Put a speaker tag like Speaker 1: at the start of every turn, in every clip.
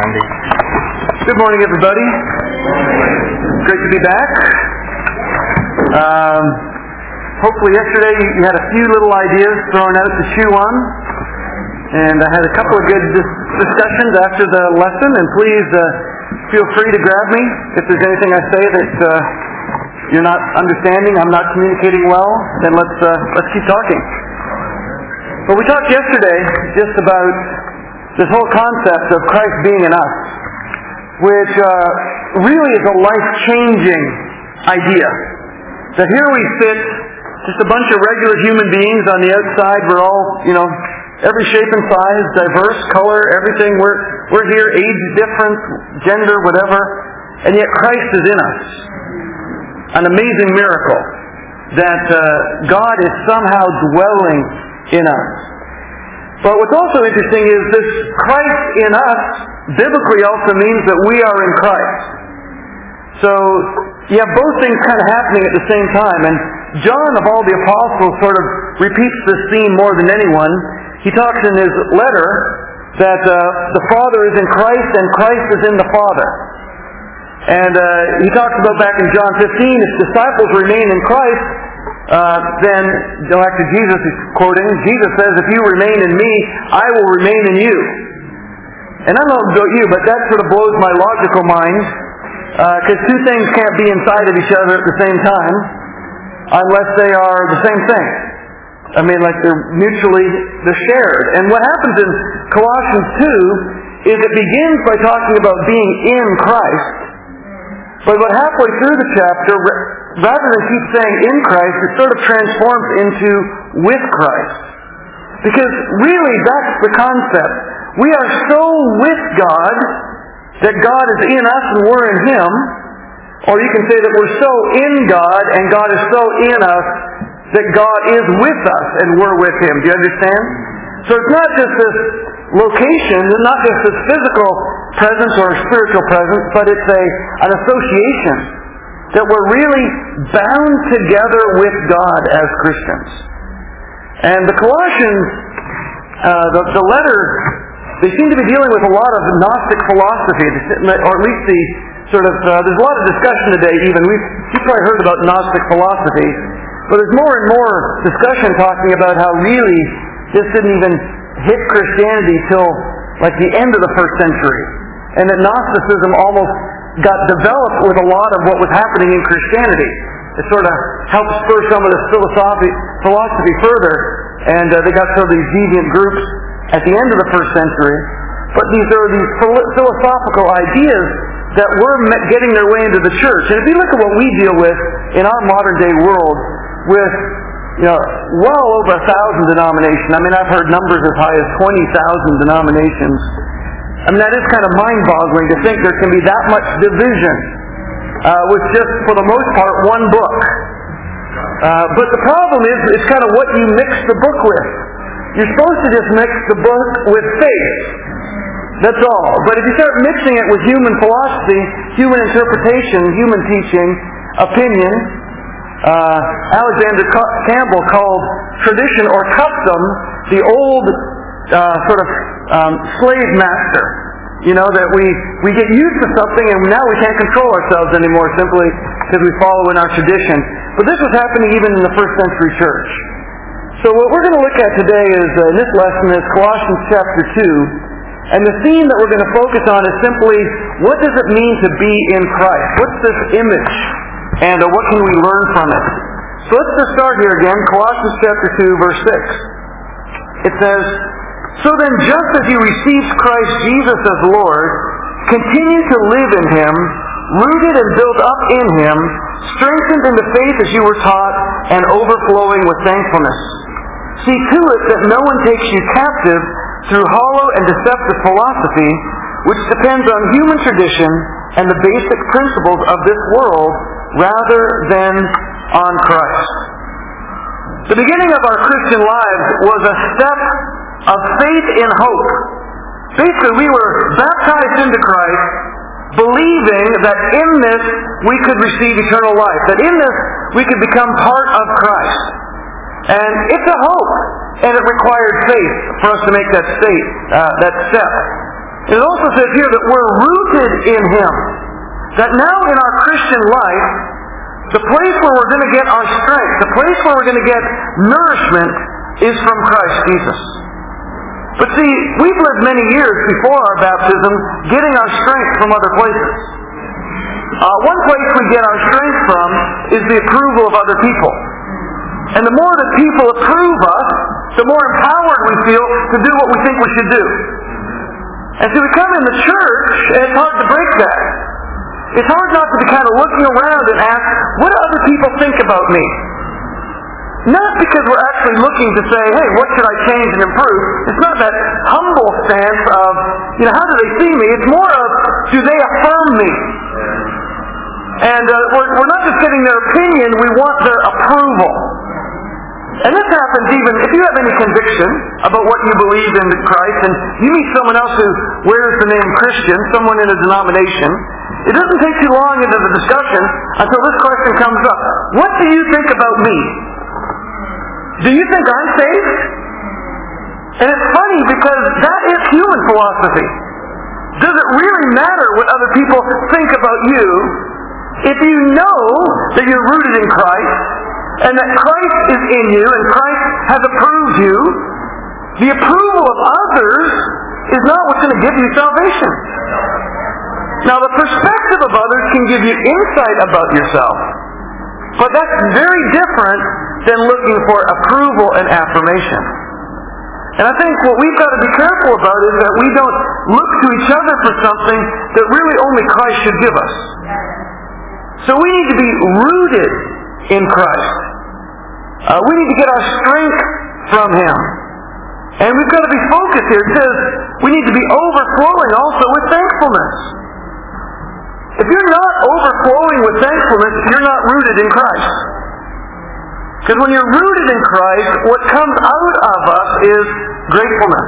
Speaker 1: Randy.
Speaker 2: Good morning, everybody. Great to be back. Hopefully yesterday you had a few little ideas thrown out to chew on. And I had a couple of good discussions after the lesson. And please feel free to grab me if there's anything I say that you're not understanding, I'm not communicating well. Then let's keep talking. But we talked yesterday just about this whole concept of Christ being in us, which really is a life-changing idea. That here we sit, just a bunch of regular human beings on the outside. We're all, every shape and size, diverse, color, everything. We're here, age difference, gender, whatever. And yet Christ is in us. An amazing miracle that God is somehow dwelling in us. But what's also interesting is this Christ in us biblically also means that we are in Christ. So you have both things kind of happening at the same time. And John, of all the apostles, sort of repeats this theme more than anyone. He talks in his letter that the Father is in Christ and Christ is in the Father. And he talks about back in John 15, if disciples remain in Christ, then, after Jesus is quoting, Jesus says, if you remain in me, I will remain in you. And I don't know about you, but that sort of blows my logical mind, because two things can't be inside of each other at the same time, unless they are the same thing. I mean, like they're shared. And what happens in Colossians 2 is it begins by talking about being in Christ, but about halfway through the chapter, rather than keep saying in Christ, it sort of transforms into with Christ. Because really, that's the concept. We are so with God that God is in us and we're in Him. Or you can say that we're so in God and God is so in us that God is with us and we're with Him. Do you understand? So it's not just this location, it's not just this physical presence or spiritual presence, but it's an association. That we're really bound together with God as Christians. And the Colossians, the letter, they seem to be dealing with a lot of Gnostic philosophy, or at least there's a lot of discussion today even. You've probably heard about Gnostic philosophy, but there's more and more discussion talking about how really this didn't even hit Christianity till like the end of the first century. And that Gnosticism almost got developed with a lot of what was happening in Christianity. It sort of helped spur some of this philosophy further, and they got sort of these deviant groups at the end of the first century. But these are these philosophical ideas that were getting their way into the church. And if you look at what we deal with in our modern day world, with well over 1,000 denominations. I mean, I've heard numbers as high as 20,000 denominations. I mean, that is kind of mind-boggling to think there can be that much division with just, for the most part, one book. But the problem is, it's kind of what you mix the book with. You're supposed to just mix the book with faith. That's all. But if you start mixing it with human philosophy, human interpretation, human teaching, opinion, Alexander Campbell called tradition or custom the old slave master. That we get used to something and now we can't control ourselves anymore simply because we follow in our tradition. But this was happening even in the first century church. So what we're going to look at today is, in this lesson, is Colossians chapter 2. And the theme that we're going to focus on is simply, what does it mean to be in Christ? What's this image? And what can we learn from it? So let's just start here again, Colossians chapter 2, verse 6. It says, so then just as you received Christ Jesus as Lord, continue to live in Him, rooted and built up in Him, strengthened in the faith as you were taught, and overflowing with thankfulness. See to it that no one takes you captive through hollow and deceptive philosophy, which depends on human tradition and the basic principles of this world, rather than on Christ. The beginning of our Christian lives was a step of faith in hope. Basically, we were baptized into Christ, believing that in this we could receive eternal life, that in this we could become part of Christ. And it's a hope, and it required faith for us to make that step. It also says here that we're rooted in Him. That now in our Christian life, the place where we're going to get our strength, the place where we're going to get nourishment, is from Christ Jesus. But see, we've lived many years before our baptism getting our strength from other places. One place we get our strength from is the approval of other people. And the more that people approve us, the more empowered we feel to do what we think we should do. And so we come in the church, and it's hard to break that. It's hard not to be kind of looking around and ask, what do other people think about me? Not because we're actually looking to say, hey, what should I change and improve? It's not that humble stance of, how do they see me? It's more of, do they affirm me? And we're not just getting their opinion, we want their approval. And this happens even if you have any conviction about what you believe in Christ, and you meet someone else who wears the name Christian, someone in a denomination, it doesn't take too long into the discussion until this question comes up. What do you think about me? Do you think I'm saved? And it's funny because that is human philosophy. Does it really matter what other people think about you if you know that you're rooted in Christ and that Christ is in you and Christ has approved you? The approval of others is not what's going to give you salvation. Now, the perspective of others can give you insight about yourself, but that's very different than looking for approval and affirmation. And I think what we've got to be careful about is that we don't look to each other for something that really only Christ should give us. So we need to be rooted in Christ. We need to get our strength from Him. And we've got to be focused here. It says we need to be overflowing also with thankfulness. If you're not overflowing with thankfulness, you're not rooted in Christ. Because when you're rooted in Christ, what comes out of us is gratefulness.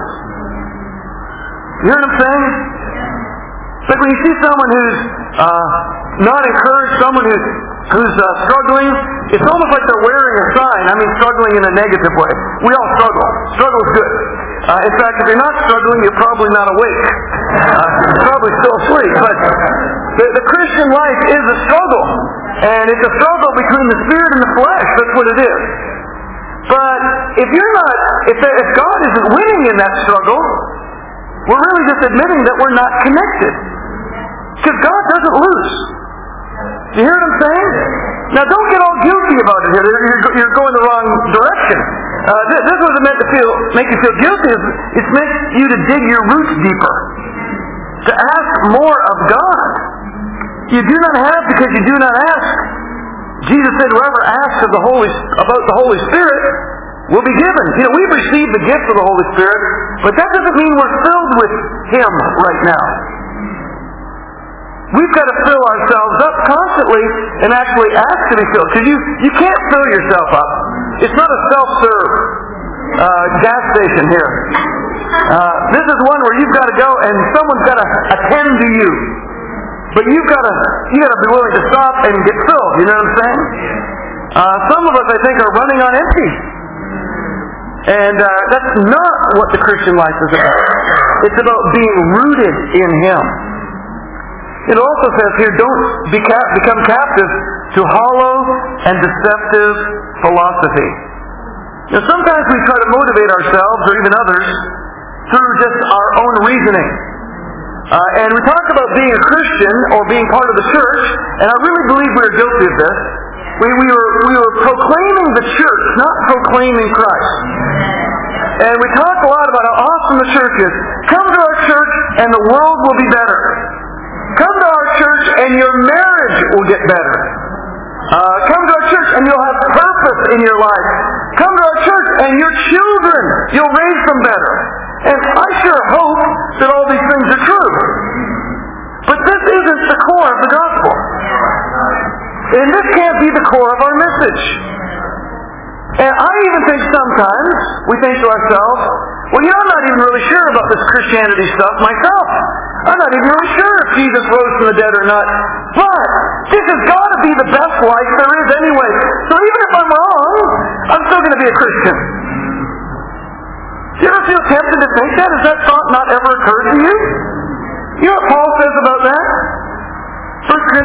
Speaker 2: You hear what I'm saying? It's like when you see someone who's not encouraged, someone who's struggling, it's almost like they're wearing a sign. I mean, struggling in a negative way. We all struggle. Struggle is good. In fact, if you're not struggling, you're probably not awake. You're probably still asleep. But the Christian life is a struggle. And it's a struggle between the spirit and the flesh. That's what it is. But if God isn't winning in that struggle, we're really just admitting that we're not connected. Because God doesn't lose. You hear what I'm saying? Now don't get all guilty about it here. You're going the wrong direction. This wasn't meant to make you feel guilty. It's meant you to dig your roots deeper. To ask more of God. You do not have because you do not ask. Jesus said, whoever asks about the Holy Spirit will be given. We've received the gift of the Holy Spirit, but that doesn't mean we're filled with Him right now. We've got to fill ourselves up constantly and actually ask to be filled. Because you can't fill yourself up. It's not a self-serve gas station here. This is one where you've got to go and someone's got to attend to you. But you've got to be willing to stop and get filled. You know what I'm saying? Some of us, I think, are running on empty. And that's not what the Christian life is about. It's about being rooted in Him. It also says here, don't become captive to hollow and deceptive philosophy. Sometimes we try to motivate ourselves, or even others, through just our own reasoning. And we talk about being a Christian or being part of the church, and I really believe we are guilty of this. We were proclaiming the church, not proclaiming Christ. And we talk a lot about how awesome the church is. Come to our church and the world will be better. Come to our church and your marriage will get better. Come to our church and you'll have purpose in your life. Come to our church and your children, you'll raise them better. And I sure hope that all these things are true. But this isn't the core of the gospel. And this can't be the core of our message. And I even think sometimes we think to ourselves, well, I'm not even really sure about this Christianity stuff myself. I'm not even really sure if Jesus rose from the dead or not. But this has got to be the best life there is anyway. So even if I'm wrong, I'm still going to be a Christian. Do you ever feel tempted to think that? Has that thought not ever occurred to you?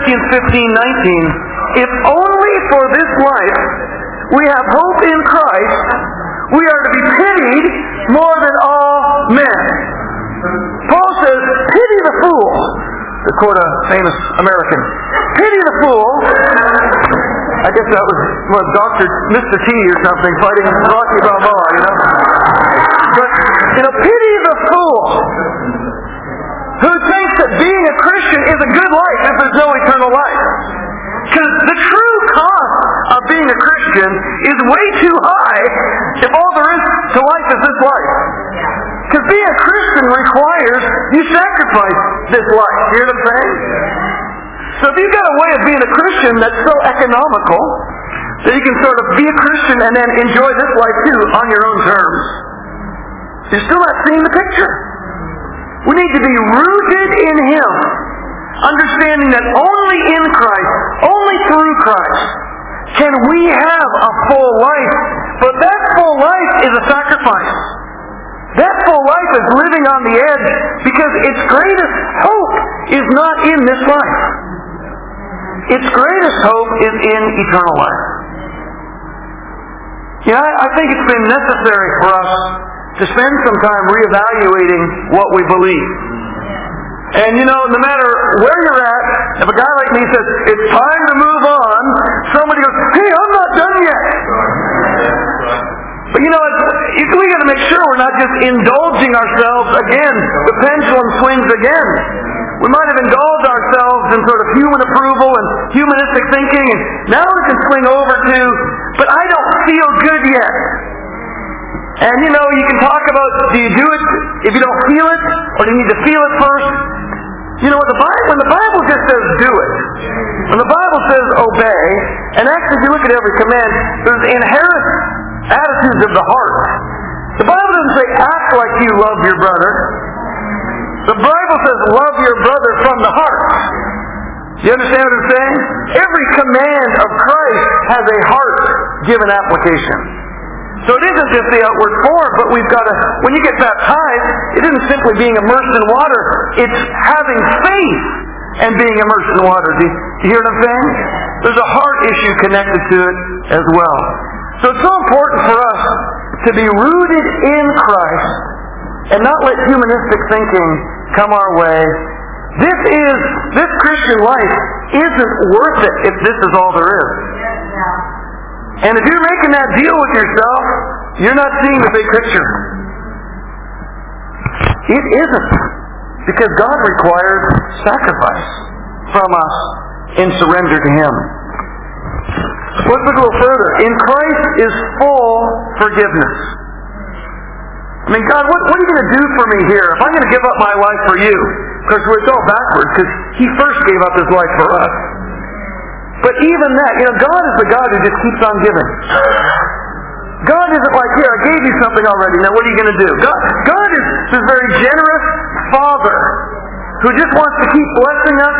Speaker 2: Corinthians 15:19, if only for this life we have hope in Christ, we are to be pitied more than all men. Paul says, pity the fool, to quote a famous American. Pity the fool. I guess that was Dr. Mr. T or something fighting Rocky Balboa, But, pity the fool who thinks that being a Christian is a good life if there's no eternal life. Because the true cost of being a Christian is way too high if all there is to life is this life. Because being a Christian requires you sacrifice this life. You hear what I'm saying? So if you've got a way of being a Christian that's so economical that you can sort of be a Christian and then enjoy this life too on your own terms, you're still not seeing the picture. We need to be rooted in Him, understanding that only in Christ, only through Christ, can we have a full life. But that full life is a sacrifice. That full life is living on the edge because its greatest hope is not in this life. Its greatest hope is in eternal life. I think it's been necessary for us to spend some time reevaluating what we believe. And no matter where you're at, if a guy like me says, it's time to move on, somebody goes, hey, I'm not done yet. But we got to make sure we're not just indulging ourselves again. The pendulum swings again. We might have indulged ourselves in sort of human approval and humanistic thinking, and now we can swing over to, but I don't feel good yet. And you can talk about, do you do it if you don't feel it, or do you need to feel it first? When the Bible just says do it, when the Bible says obey, and actually if you look at every command, there's inherent attitudes of the heart. The Bible doesn't say act like you love your brother. The Bible says love your brother from the heart. You understand what I'm saying? Every command of Christ has a heart-given application. So it isn't just the outward form, but we've got to, when you get baptized, it isn't simply being immersed in water, it's having faith and being immersed in water. Do you hear what I'm saying? There's a heart issue connected to it as well. So it's so important for us to be rooted in Christ and not let humanistic thinking come our way. This Christian life isn't worth it if this is all there is. And if you're making that deal with yourself, you're not seeing the big picture. It isn't. Because God requires sacrifice from us in surrender to Him. Let's look a little further. In Christ is full forgiveness. God, what are you going to do for me here if I'm going to give up my life for you? Because it's all backwards, because He first gave up His life for us. But even that, God is the God who just keeps on giving. God isn't like, here, I gave you something already, now what are you going to do? God is this very generous Father who just wants to keep blessing us,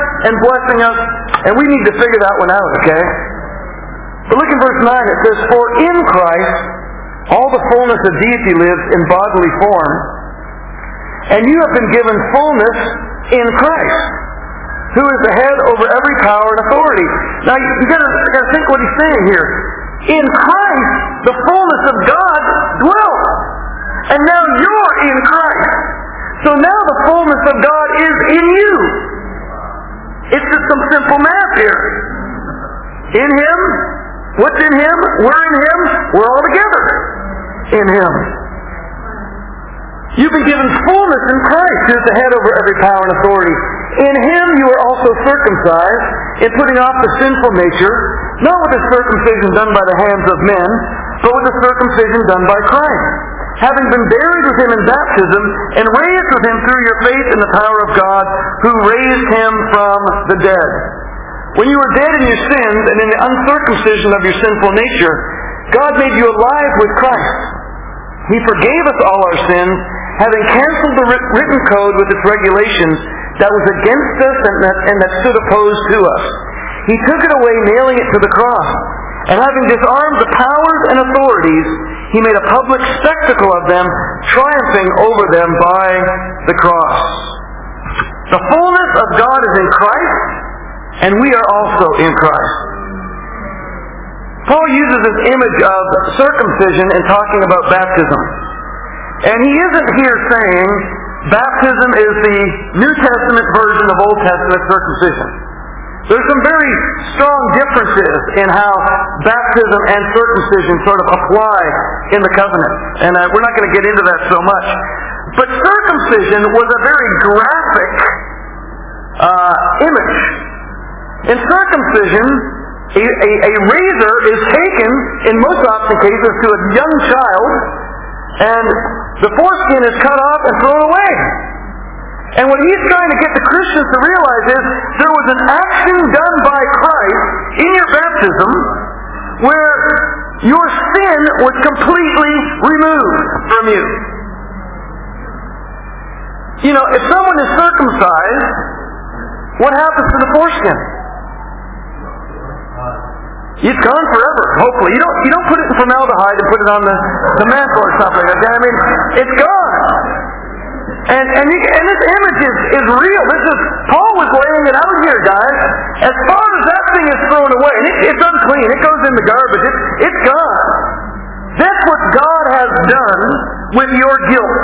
Speaker 2: and we need to figure that one out, okay? But look in verse 9, it says, for in Christ all the fullness of deity lives in bodily form, and you have been given fullness in Christ, who is the head over every power and authority. Now you got to think what he's saying here. In Christ, the fullness of God dwells, and now you're in Christ. So now the fullness of God is in you. It's just some simple math here. In Him, what's in Him? We're in Him. We're all together in Him. You've been given fullness in Christ, who is the head over every power and authority. In Him you are also circumcised, in putting off the sinful nature, not with the circumcision done by the hands of men, but with the circumcision done by Christ, having been buried with Him in baptism, and raised with Him through your faith in the power of God, who raised Him from the dead. When you were dead in your sins and in the uncircumcision of your sinful nature, God made you alive with Christ. He forgave us all our sins, having canceled the written code with its regulations that was against us and that stood opposed to us. He took it away, nailing it to the cross. And having disarmed the powers and authorities, He made a public spectacle of them, triumphing over them by the cross. The fullness of God is in Christ, and we are also in Christ. Paul uses this image of circumcision in talking about baptism. And he isn't here saying baptism is the New Testament version of Old Testament circumcision. There's some very strong differences in how baptism and circumcision sort of apply in the covenant. And we're not going to get into that so much. But circumcision was a very graphic image. In circumcision, a razor is taken, in most often cases, to a young child, and the foreskin is cut off and thrown away. And what he's trying to get the Christians to realize is there was an action done by Christ in your baptism where your sin was completely removed from you. You know, if someone is circumcised, what happens to the foreskin? It's gone forever, hopefully. You don't put it in formaldehyde and put it on the mantle or something like that. I mean, it's gone. And this image is real. Paul was laying it out here, guys. As far as that thing is thrown away, and it's unclean, it goes in the garbage, it's gone. That's what God has done with your guilt.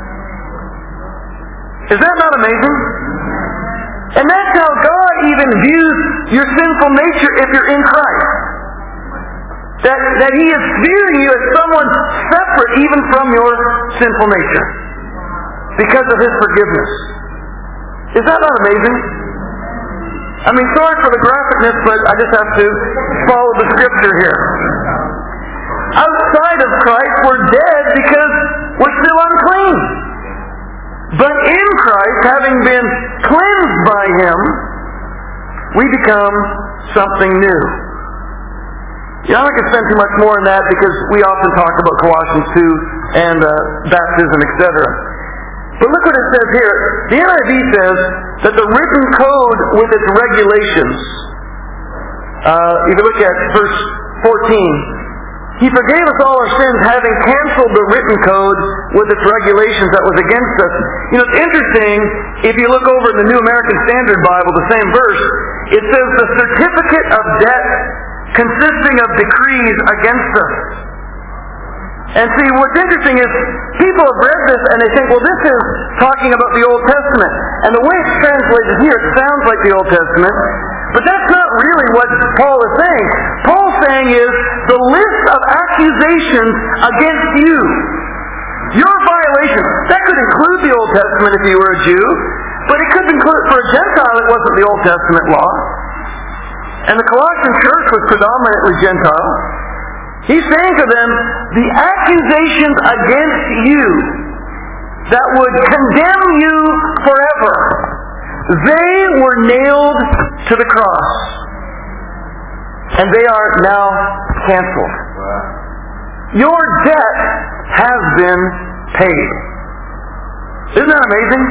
Speaker 2: Is that not amazing? And that's how God even views your sinful nature if you're in Christ. That He is viewing you as someone separate even from your sinful nature because of His forgiveness. Is that not amazing? I mean, sorry for the graphicness, but I just have to follow the Scripture here. Outside of Christ, we're dead because we're still unclean. But in Christ, having been cleansed by Him, we become something new. You know, I'm not going to spend too much more on that because we often talk about Colossians 2 and baptism, etc. But look what it says here. The NIV says that the written code with its regulations, if you look at verse 14, He forgave us all our sins, having canceled the written code with its regulations that was against us. You know, it's interesting, if you look over in the New American Standard Bible, the same verse, it says the certificate of debt consisting of decrees against us. And see, what's interesting is, people have read this and they think, well, this is talking about the Old Testament. And the way it's translated here, it sounds like the Old Testament. But that's not really what Paul is saying. Paul's saying is the list of accusations against you, your violations, that could include the Old Testament if you were a Jew, but it could include, for a Gentile, it wasn't the Old Testament law. And the Colossian church was predominantly Gentile. He's saying to them, the accusations against you that would condemn you forever, they were nailed to the cross. And they are now canceled. Your debt has been paid. Isn't that amazing?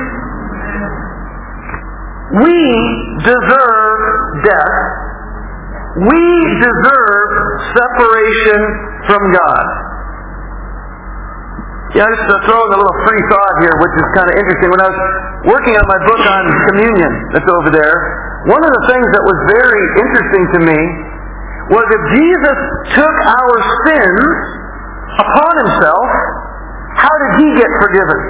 Speaker 2: We deserve death. We deserve separation from God. Yeah, I just throw in a little free thought here, which is kind of interesting. When I was working on my book on communion that's over there, one of the things that was very interesting to me was if Jesus took our sins upon Himself, how did He get forgiven?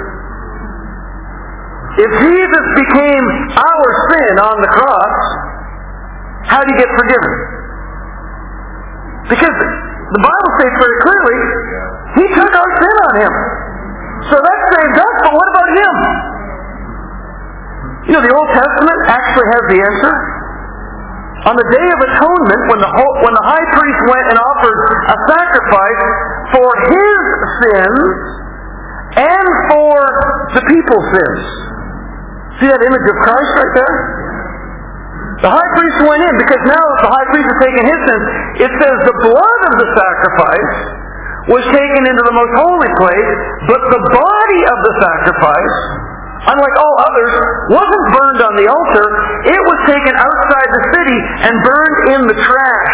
Speaker 2: If Jesus became our sin on the cross, how did He get forgiven? Because the Bible states very clearly, He took our sin on Him. So that saved us, but what about Him? You know, the Old Testament actually has the answer. On the Day of Atonement, when the high priest went and offered a sacrifice for his sins and for the people's sins. See that image of Christ right there? The high priest went in, because now the high priest has taken his sins. It says the blood of the sacrifice was taken into the most holy place, but the body of the sacrifice, unlike all others, wasn't burned on the altar. It was taken outside the city and burned in the trash.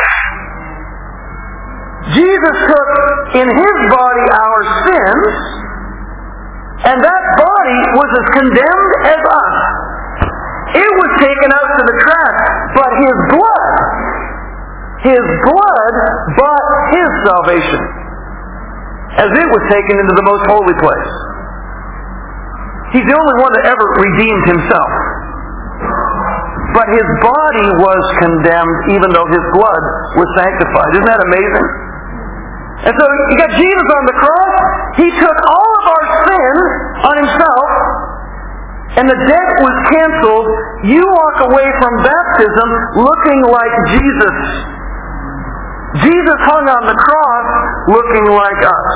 Speaker 2: Jesus took in His body our sins, and that body was as condemned as us. It was taken out to the trash, but His His blood bought His salvation, as it was taken into the most holy place. He's the only one that ever redeemed Himself. But His body was condemned even though His blood was sanctified. Isn't that amazing? And so you got Jesus on the cross. He took all of our sin on Himself, and the debt was canceled. You walk away from baptism looking like Jesus. Jesus hung on the cross looking like us.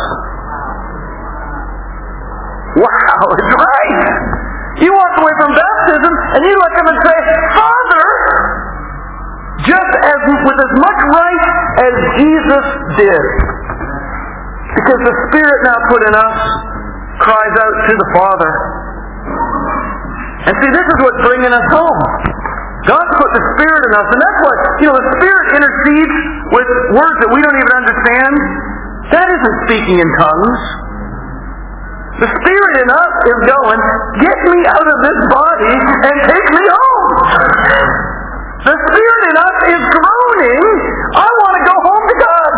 Speaker 2: Wow, it's right. You walk away from baptism and you look at Him and say, Father, just as with as much right as Jesus did. Because the Spirit now put in us cries out to the Father. And see, this is what's bringing us home. God put the Spirit in us, and that's what, the Spirit intercedes with words that we don't even understand. That isn't speaking in tongues. The Spirit in us is going, get me out of this body and take me home. The Spirit in us is groaning, I want to go home to God.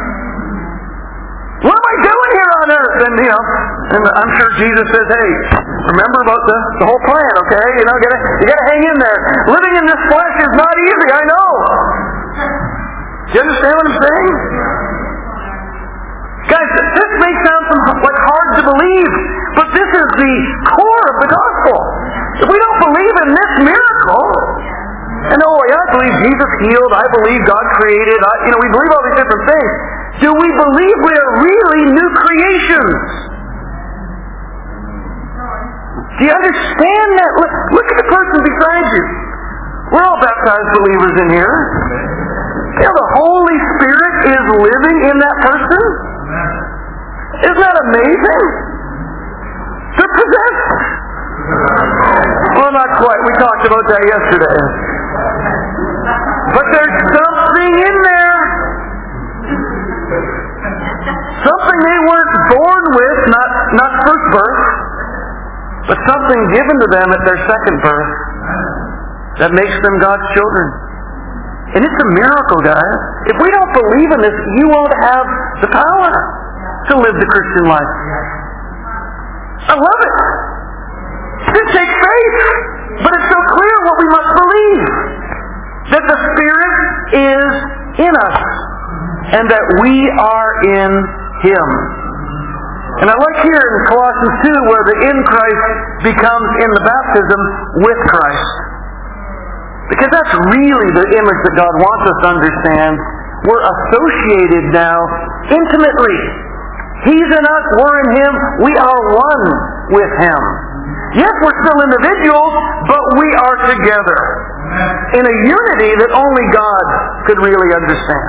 Speaker 2: What am I doing here on earth? And I'm sure Jesus says, hey, remember about the whole plan, okay? You gotta hang in there. Living in this flesh is not easy, I know. Do you understand what I'm saying? Guys, this may sound like hard to believe, but this is the core of the gospel. If we don't believe in this miracle, and I believe Jesus healed, I believe God created, we believe all these different things. Do we believe we are really new creations? Do you understand that? Look at the person beside you. We're all baptized believers in here. The Holy Spirit is living in that person. Isn't that amazing? They're possessed. Well, not quite. We talked about that yesterday. But there's something in there. Something they weren't born with, not first birth, but something given to them at their second birth that makes them God's children. And it's a miracle, guys. If we don't believe in this, you won't have the power to live the Christian life. I love it. This takes faith. But it's so clear what we must believe. That the Spirit is in us. And that we are in Him. And I like here in Colossians 2 where the in Christ becomes in the baptism with Christ. Because that's really the image that God wants us to understand. We're associated now intimately. He's in us, we're in Him, we are one with Him. Yes, we're still individuals, but we are together. In a unity that only God could really understand.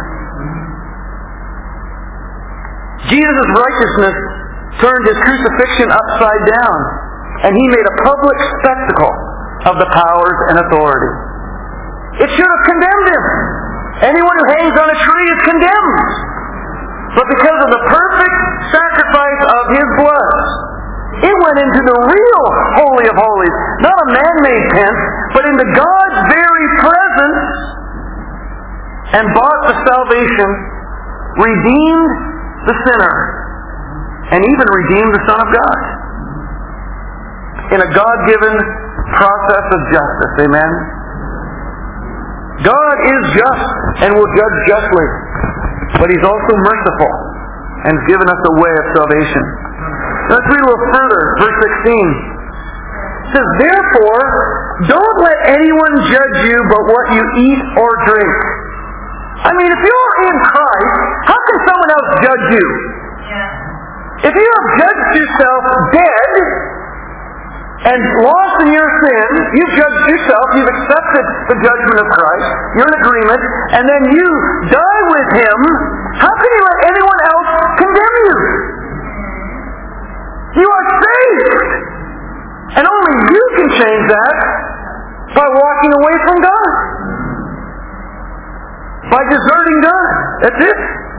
Speaker 2: Jesus' righteousness turned His crucifixion upside down, and He made a public spectacle of the powers and authority. It should have condemned Him. Anyone who hangs on a tree is condemned. But because of the perfect sacrifice of His blood, it went into the real Holy of Holies. Not a man-made tent, but into God's very presence, and bought the salvation, redeemed the sinner, and even redeemed the Son of God. In a God-given process of justice. Amen? God is just and will judge justly. But He's also merciful and has given us a way of salvation. Let's read a little further. Verse 16. It says, therefore, don't let anyone judge you by what you eat or drink. I mean, if you're in Christ, how can someone else judge you? If you have judged yourself dead and lost in your sin, you've judged yourself, you've accepted the judgment of Christ, you're in agreement, and then you die with Him, how can you let anyone else condemn you? You are saved! And only you can change that by walking away from God. By deserting God. That's it.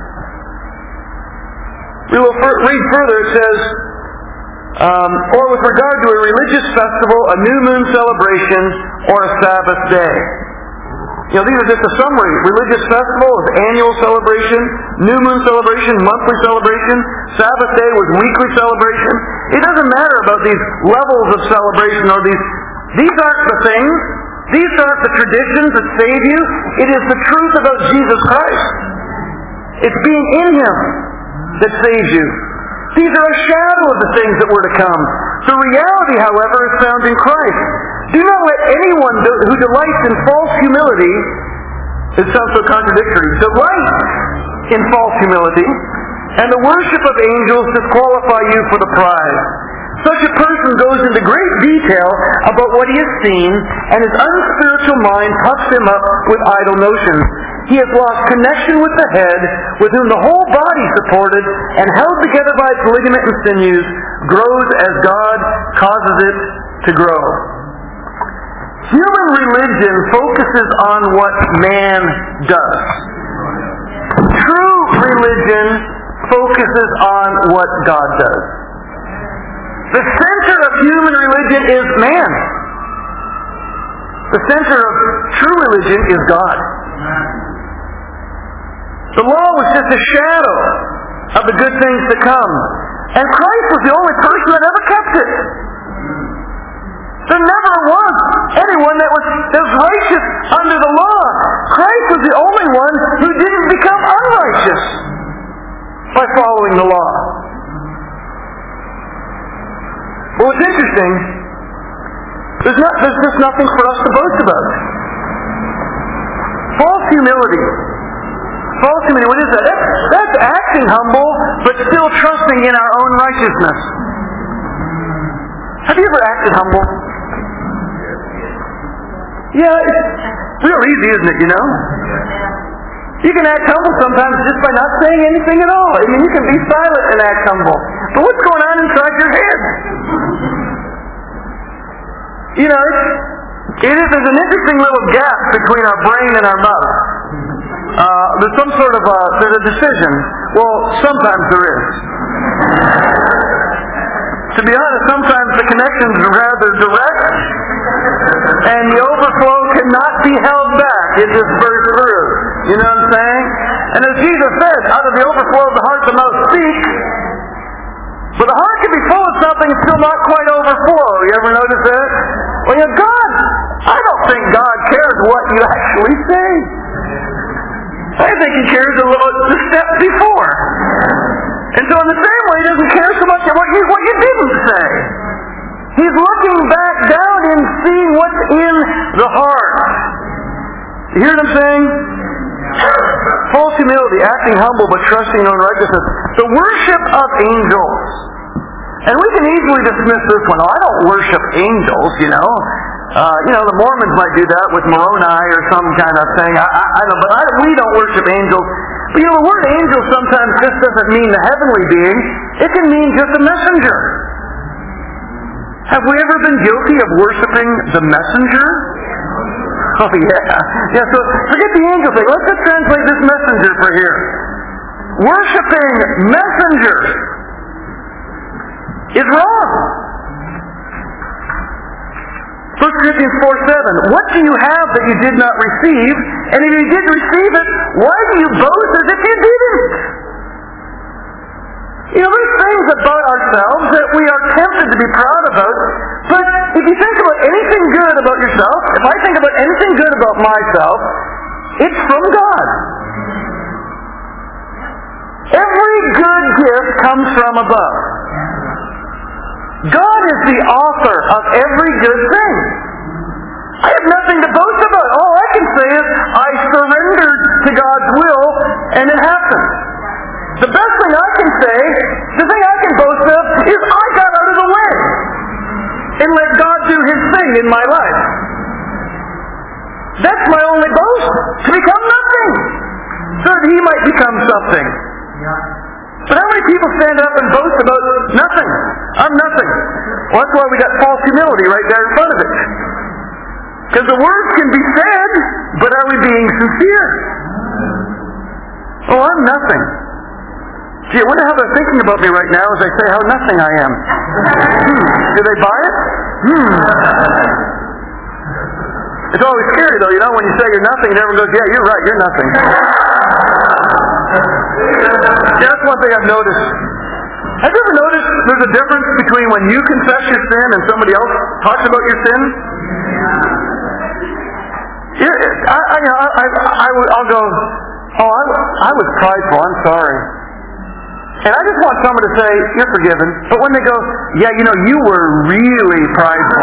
Speaker 2: We will read further. It says, or with regard to a religious festival, a new moon celebration, or a Sabbath day. These are just a summary. Religious festival is annual celebration, new moon celebration, monthly celebration, Sabbath day was weekly celebration. It doesn't matter about these levels of celebration or these aren't the things. These aren't the traditions that save you. It is the truth about Jesus Christ. It's being in Him that saves you. These are a shadow of the things that were to come. The reality, however, is found in Christ. Do not let anyone who delights in false humility, it sounds so contradictory, delight in false humility, and the worship of angels disqualify you for the prize. Such a person goes into great detail about what he has seen, and his unspiritual mind puffs him up with idle notions. He has lost connection with the head, with whom the whole body, supported and held together by its ligament and sinews, grows as God causes it to grow. Human religion focuses on what man does. True religion focuses on what God does. The center of human religion is man. The center of true religion is God. The law was just a shadow of the good things to come. And Christ was the only person that ever kept it. There never was anyone that was righteous under the law. Christ was the only one who didn't become unrighteous by following the law. Well, what's interesting, there's just nothing for us to boast about. False humility. False humility, what is that? That's acting humble, but still trusting in our own righteousness. Have you ever acted humble? Yeah, it's real easy, isn't it, You can act humble sometimes just by not saying anything at all. You can be silent and act humble. But what's going on inside your head? There's an interesting little gap between our brain and our mouth. There's some sort of there's a decision. Well, sometimes there is. To be honest, sometimes the connection's rather direct, and the overflow cannot be held back. It just bursts through. You know what I'm saying? And as Jesus said, out of the overflow of the heart, the mouth speaks. But the heart can be full of something and still not quite overflow. You ever notice that? Well, God, I don't think God cares what you actually say. I think He cares the step before. And so in the same way, He doesn't care so much what you didn't say. He's looking back down and seeing what's in the heart. You hear what I'm saying? False humility, acting humble but trusting in righteousness. The worship of angels. And we can easily dismiss this one. Oh, I don't worship angels, the Mormons might do that with Moroni or some kind of thing. We don't worship angels. But the word angel sometimes just doesn't mean the heavenly being. It can mean just a messenger. Have we ever been guilty of worshiping the messenger? Oh, yeah. So forget the angel thing. Let's just translate this messenger for here. Worshipping messengers is wrong. 1 Corinthians 4:7. What do you have that you did not receive? And if you did receive it, why do you boast as if you didn't? There's things about ourselves that we are tempted to be proud about, but if you think about anything good about yourself, if I think about anything good about myself, it's from God. Every good gift comes from above. God is the author of every good thing. I have nothing to boast about. All I can say is, I surrendered to God's will, and it happened. The best thing I can say, the thing I can boast of, is I got out of the way and let God do His thing in my life. That's my only boast, to become nothing, so that He might become something. But how many people stand up and boast about nothing? I'm nothing. Well, that's why we got false humility right there in front of it. Because the words can be said, but are we being sincere? Oh, I'm nothing. Gee, I wonder how they're thinking about me right now as I say how nothing I am. Do they buy it? It's always scary though, when you say you're nothing and everyone goes, yeah, you're right, you're nothing. Yeah, that's one thing I've noticed. Have you ever noticed there's a difference between when you confess your sin and somebody else talks about your sin? I'll go, I was prideful, I'm sorry. And I just want someone to say, you're forgiven. But when they go, yeah, you were really prideful.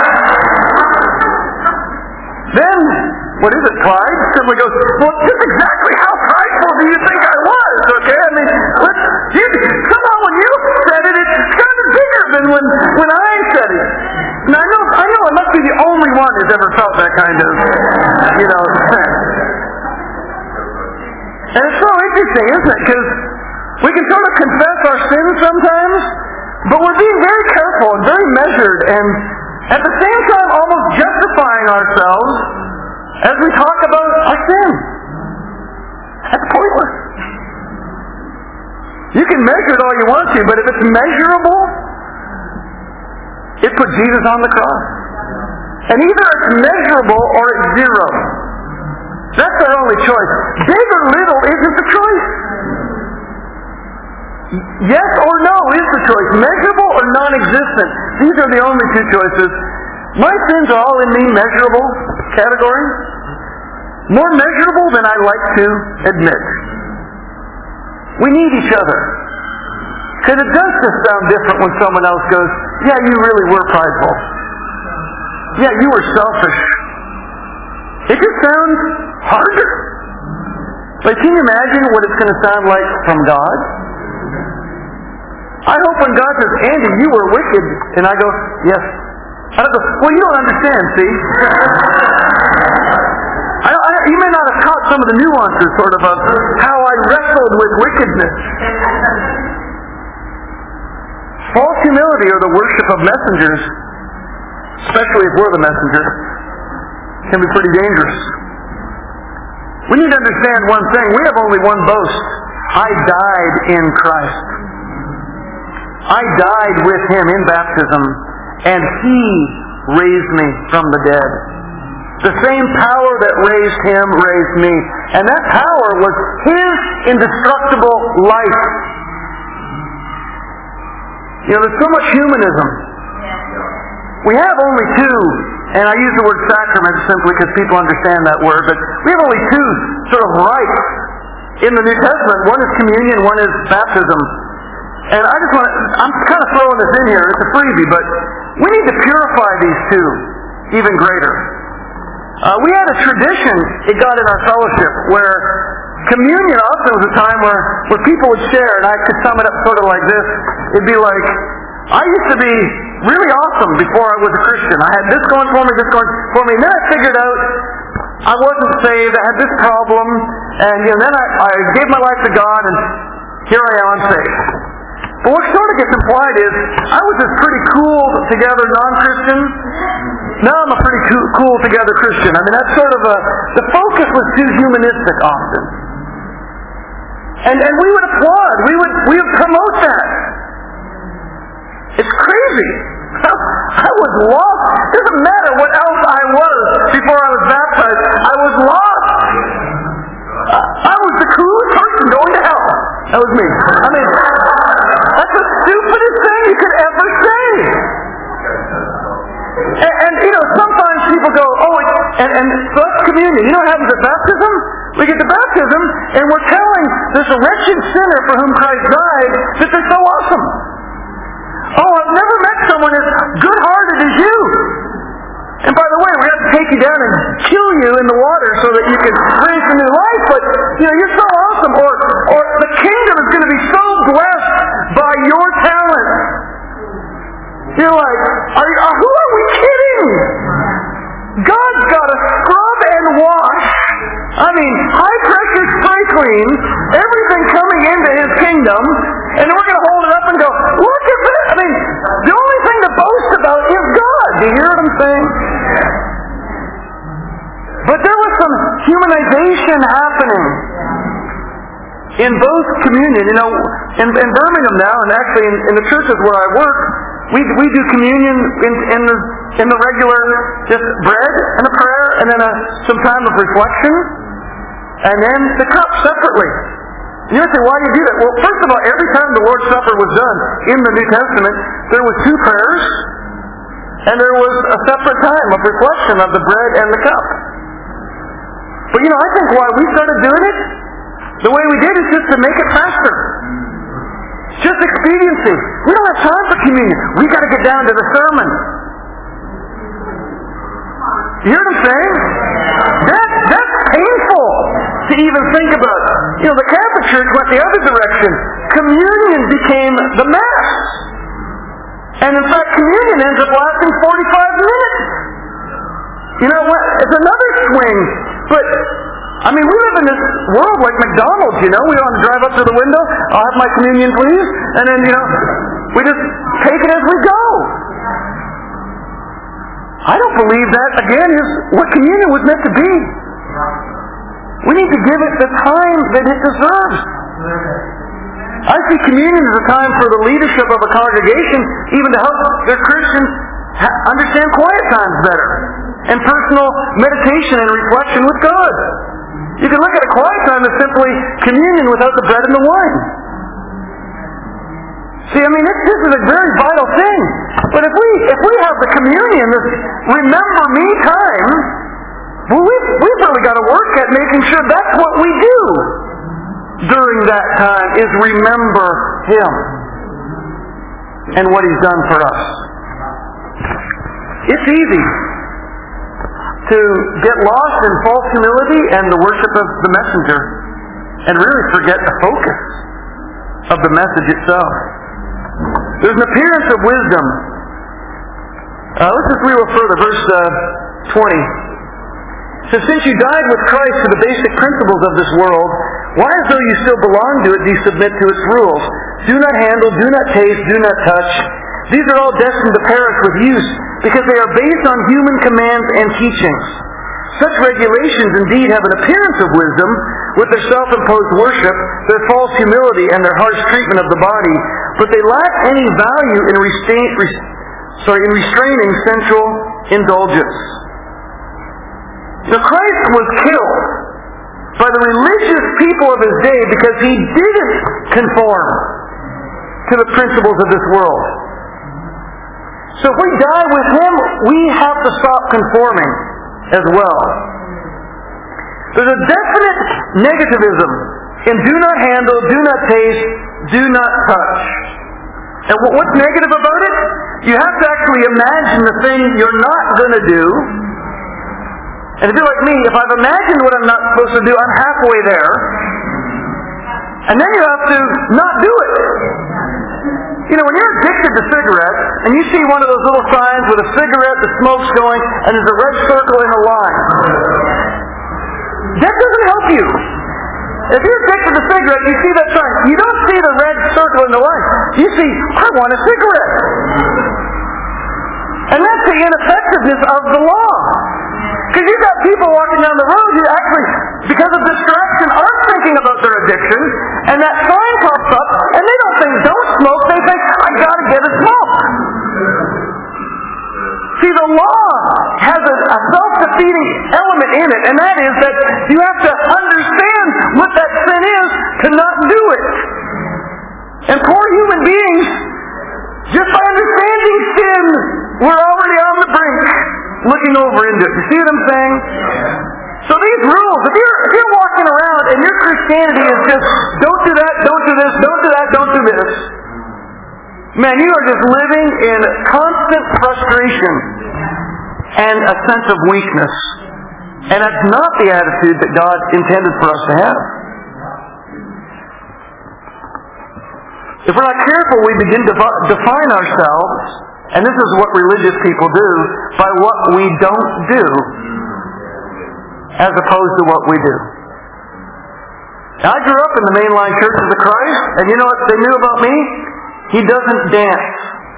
Speaker 2: Then, what is it, pride? Somebody goes, well, just exactly how prideful do you think I was? Okay, I mean, somehow when you said it, it's kind of bigger than when I said it. And I know I must be the only one who's ever felt that kind of, sense. And it's so interesting, isn't it? Because we can sort of confess our sins sometimes, but we're being very careful and very measured, and at the same time almost justifying ourselves as we talk about our sin. That's pointless. You can measure it all you want to, but if it's measurable, it puts Jesus on the cross. And either it's measurable or it's zero. That's our only choice. Big or little isn't the choice. Yes or no is the choice. Measurable or non-existent. These are the only two choices. My sins are all in the measurable category. More measurable than I like to admit. We need each other. Because it does just sound different when someone else goes, yeah, you really were prideful. Yeah, you were selfish. It just sounds harder. Like, can you imagine what it's going to sound like from God? I hope when God says, Andy, you were wicked, and I go, yes. I go, well, you don't understand, see? You may not have caught some of the nuances, sort of how I wrestled with wickedness. False humility or the worship of messengers, especially if we're the messenger, can be pretty dangerous. We need to understand one thing. We have only one boast. I died in Christ. I died with Him in baptism, and He raised me from the dead. The same power that raised Him raised me. And that power was His indestructible life. There's so much humanism. We have only two, and I use the word sacrament simply because people understand that word, but we have only two sort of rites in the New Testament. One is communion, one is baptism. And I'm kind of throwing this in here, it's a freebie, but we need to purify these two even greater. We had a tradition it got in our fellowship where communion often was a time where people would share, and I could sum it up sort of like this. It'd be like, I used to be really awesome before I was a Christian. I had this going for me, this going for me, and then I figured out I wasn't saved, I had this problem, and then I gave my life to God, and here I am, I'm saved. But what sort of gets implied is, I was this pretty cool together non-Christian. Now I'm a pretty cool together Christian. I mean, that's sort of the focus was too humanistic often. And we would applaud, we would promote that. It's crazy. I was lost. It doesn't matter what else I was before I was baptized. I was lost. I was the coolest person going to hell. That was me. I mean, that's the stupidest thing you could ever say. And sometimes people go, and so that's communion. You know what happens at baptism? We get to baptism, and we're telling this wretched sinner for whom Christ died that they're so awesome. I've never met someone as good-hearted as you. And by the way, we have to take you down and kill you in the water so that you can raise a new life, but you're so awesome. Or the kingdom is going to be so blessed by your talent. You're like, who are we kidding? God's got to scrub and wash. I mean, high pressure spray clean everything coming into His kingdom, and then we're going to hold it up and go, look at this. I mean, the only thing to boast about is God. Do you hear what I'm saying? But there was some humanization happening in both communion. In Birmingham now, and actually in the churches where I work, we do communion in the regular, just bread and a prayer and then some time of reflection, and then the cup separately. You might say, why do you do that? Well, first of all, every time the Lord's Supper was done in the New Testament, there was two prayers, and there was a separate time of reflection of the bread and the cup. But I think why we started doing it, the way we did is just to make it faster. Just expediency. We don't have time for communion. We got to get down to the sermon. You hear what I'm saying? That's painful to even think about. The Catholic Church went the other direction. Communion became the Mass. And in fact, communion ends up lasting 45 minutes. It's another swing. But, we live in this world like McDonald's, We don't drive up to the window, I'll have my communion, please. And then, we just take it as we go. I don't believe that, again, is what communion was meant to be. We need to give it the time that it deserves. I see communion as a time for the leadership of a congregation, even to help their Christians understand quiet times better, and personal meditation and reflection with God. You can look at a quiet time as simply communion without the bread and the wine. See, this is a very vital thing. But if we have the communion, this remember me time, well, we've really got to work at making sure that's what we do during that time, is remember Him and what He's done for us. It's easy to get lost in false humility and the worship of the messenger and really forget the focus of the message itself. There's an appearance of wisdom. Let's just read a little further. Verse 20. So since you died with Christ to the basic principles of this world, why, as though you still belong to it, do you submit to its rules? Do not handle, do not taste, do not touch. These are all destined to perish with use, because they are based on human commands and teachings. Such regulations indeed have an appearance of wisdom, with their self-imposed worship, their false humility, and their harsh treatment of the body, but they lack any value in restraining sensual indulgence. Christ was killed by the religious people of His day because He didn't conform to the principles of this world. So if we die with Him, we have to stop conforming as well. There's a definite negativism in do not handle, do not taste, do not touch. And what's negative about it? You have to actually imagine the thing you're not going to do. And if you're like me, if I've imagined what I'm not supposed to do, I'm halfway there. And then you have to not do it. When you're addicted to cigarettes, and you see one of those little signs with a cigarette, the smoke's going, and there's a red circle in a line, that doesn't help you. If you're addicted to cigarettes, you see that sign. You don't see the red circle in the line. You see, I want a cigarette. And that's the ineffectiveness of the law. Because you've got people walking down the road who actually, because of distraction, aren't thinking about their addiction, and that sign pops up, and they don't think, don't smoke, they think, I gotta get a smoke. See, the law has a self-defeating element in it, and that is that you have to understand what that sin is to not do it. And poor human beings, just by understanding sin, we're already on the brink, looking over into it. You see what I'm saying? So these rules, if you're walking around and your Christianity is just, don't do that, don't do this, don't do that, don't do this, man, you are just living in constant frustration and a sense of weakness. And that's not the attitude that God intended for us to have. If we're not careful, we begin to define ourselves, and this is what religious people do, by what we don't do, as opposed to what we do. Now, I grew up in the mainline churches of Christ, and you know what they knew about me? He doesn't dance.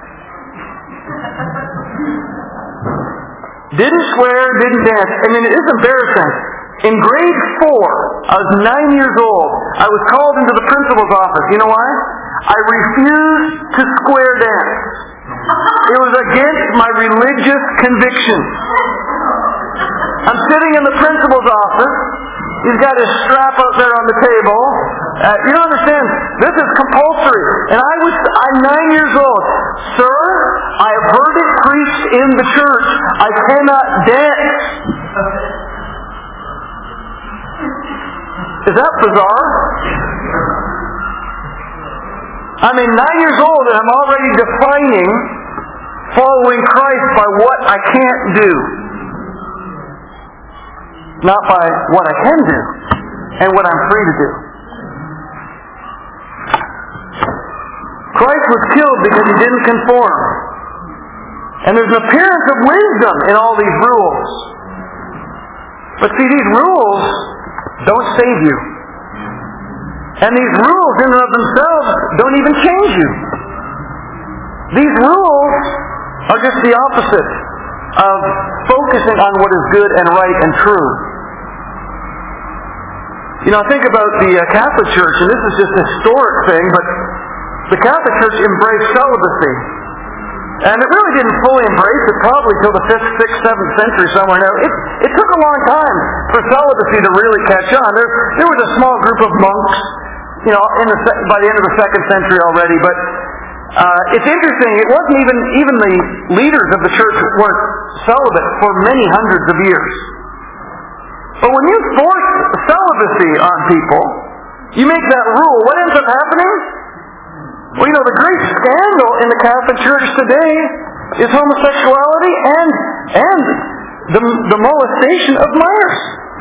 Speaker 2: Didn't swear, didn't dance. I mean, it is embarrassing. In grade 4, I was 9 years old. I was called into the principal's office. You know why? I refused to square dance. It was against my religious convictions. I'm sitting in the principal's office. He's got his strap out there on the table. You don't understand. This is compulsory. And I'm 9 years old. Sir, I have heard it preached in the church. I cannot dance. Is that bizarre? I'm 9 years old and I'm already defining following Christ by what I can't do. Not by what I can do and what I'm free to do. Christ was killed because He didn't conform. And there's an appearance of wisdom in all these rules. But see, these rules don't save you. And these rules in and of themselves don't even change you. These rules are just the opposite of focusing on what is good and right and true. You know, think about the Catholic Church, and this is just a historic thing, but the Catholic Church embraced celibacy. And it really didn't fully embrace it probably till the 5th, 6th, 7th century somewhere now. It took a long time for celibacy to really catch on. There was a small group of monks, you know, by the end of the 2nd century already, but it's interesting, it wasn't even the leaders of the church weren't celibate for many hundreds of years. But when you force celibacy on people, you make that rule, what ends up happening? Well, you know, the great scandal in the Catholic Church today is homosexuality and the molestation of minors.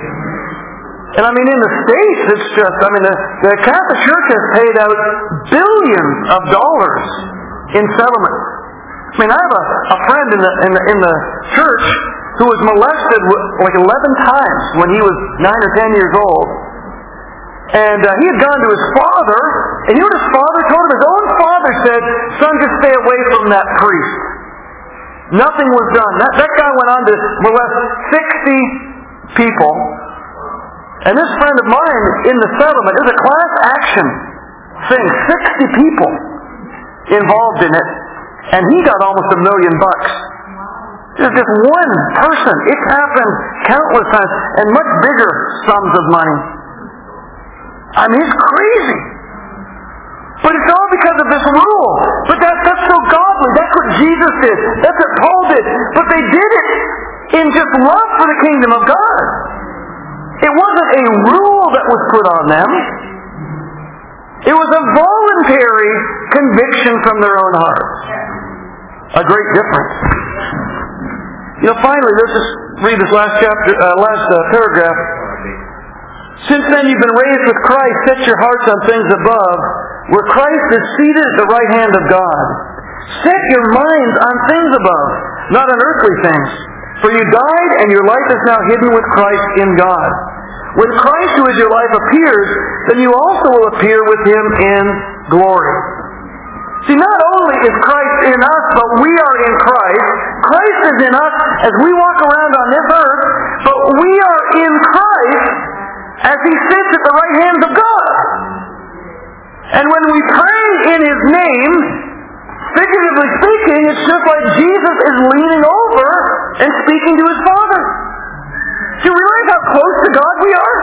Speaker 2: And I mean, in the States, it's just, I mean, the Catholic Church has paid out billions of dollars in settlements. I mean, I have a friend in the church who was molested like 11 times when he was 9 or 10 years old. And he had gone to his father, and you know what his father told him? His own father said, "Son, just stay away from that priest." Nothing was done. That guy went on to molest 60 people. And this friend of mine in the settlement, it was a class action thing, 60 people involved in it, and he got almost $1 million. There's just one person. It's happened countless times, and much bigger sums of money. I mean, it's crazy. But it's all because of this rule. But that's so godly. That's what Jesus did. That's what Paul did. But they did it in just love for the kingdom of God. It wasn't a rule that was put on them. It was a voluntary conviction from their own hearts. A great difference. You know, finally, let's just read this last paragraph. Since then you've been raised with Christ, set your hearts on things above, where Christ is seated at the right hand of God. Set your minds on things above, not on earthly things. For you died, and your life is now hidden with Christ in God. When Christ, who is your life, appears, then you also will appear with Him in glory. See, not only is Christ in us, but we are in Christ. Christ is in us as we walk around on this earth, but we are in Christ as He sits at the right hand of God. And when we pray in His name, figuratively speaking, it's just like Jesus is leaning over and speaking to His Father. Do you realize how close to God we are?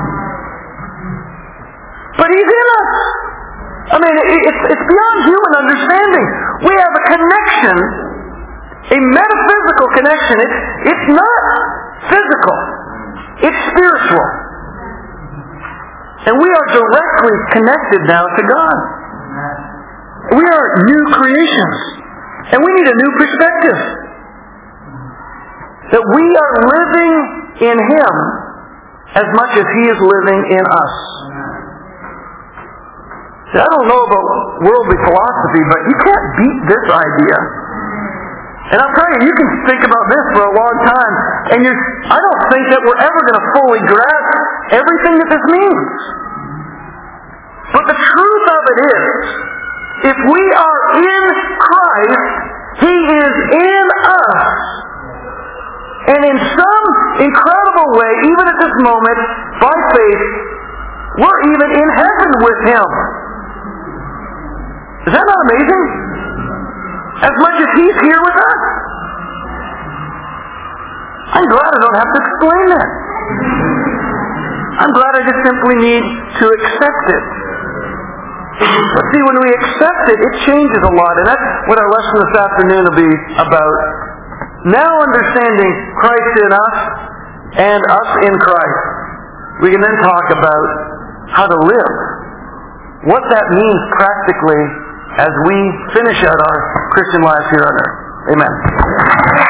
Speaker 2: But He's in us. I mean, it's beyond human understanding. We have a connection, a metaphysical connection. It's not physical. It's spiritual. And we are directly connected now to God. We are new creations. And we need a new perspective. That we are living in Him as much as He is living in us. See, I don't know about worldly philosophy, but you can't beat this idea. And I'll tell you, you can think about this for a long time, and I don't think that we're ever going to fully grasp everything that this means. But the truth of it is, if we are in Christ, He is in us. And in some incredible way, even at this moment, by faith, we're even in heaven with Him. Is that not amazing? As much as He's here with us. I'm glad I don't have to explain this. I'm glad I just simply need to accept it. But see, when we accept it, it changes a lot. And that's what our lesson this afternoon will be about. Now understanding Christ in us and us in Christ, we can then talk about how to live. What that means practically as we finish out our Christian lives here on earth. Amen.